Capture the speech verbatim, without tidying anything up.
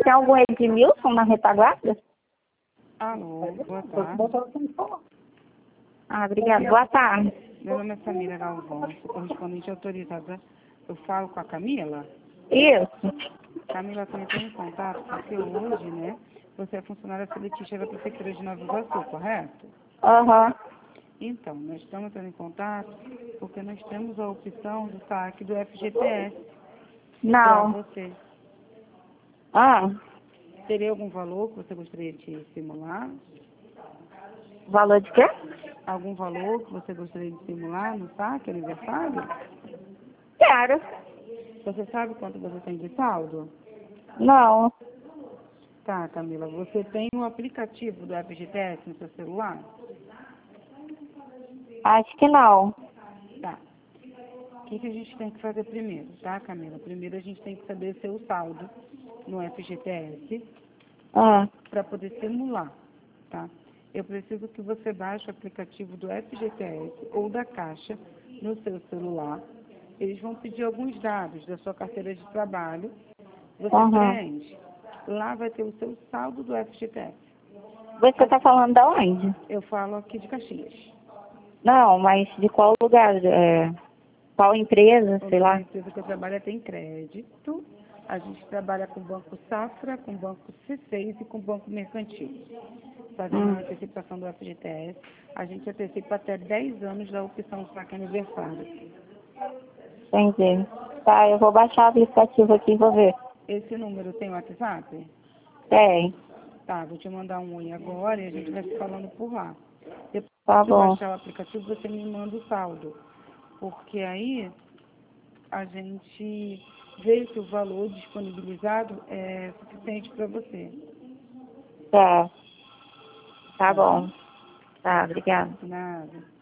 tem algum Edmilson na retaguarda? Alô, boa tarde. Ah, obrigada. Boa tarde. Meu nome é Samira Galvão, sou correspondente autorizada. Eu falo com a Camila? Isso. Camila, estou entrando em contato porque hoje, né, você é funcionária seletiva da Prefeitura de Nova Iguaçu, correto? Aham. Então, nós estamos entrando em contato porque nós temos a opção do saque do F G T S para Não. você. Ah, Teria algum valor que você gostaria de simular? valor de quê? Algum valor que você gostaria de simular no saque aniversário? Quero. Você sabe quanto você tem de saldo? Não. Tá, Camila, você tem um aplicativo do F G T S no seu celular? Acho que não. Tá. O que, que a gente tem que fazer primeiro, tá, Camila? Primeiro a gente tem que saber seu saldo no F G T S Ah, para poder simular, tá? Eu preciso que você baixe o aplicativo do F G T S ou da Caixa no seu celular. Eles vão pedir alguns dados da sua carteira de trabalho. Você aham. preenche. Lá vai ter o seu saldo do F G T S. Você tá falando de onde? Eu falo aqui de Caxias. Não, mas de qual lugar? É, qual empresa, O sei nome da lá? empresa que eu trabalho é Tem Crédito. A gente trabalha com o Banco Safra, com o Banco C seis e com o Banco Mercantil. Fazendo Hum, a antecipação do F G T S, a gente antecipa até dez anos da opção saque aniversário. entendi. Tá, eu vou baixar o aplicativo aqui e vou ver. Esse número tem WhatsApp? Tem. Tá, vou te mandar um oi agora e a gente vai se falando por lá. Depois Tá de bom. baixar o aplicativo, você me manda o saldo. Porque aí a gente vê se o valor disponibilizado é suficiente para você. Tá. Tá Tá bom? bom. Tá, obrigada. Nada.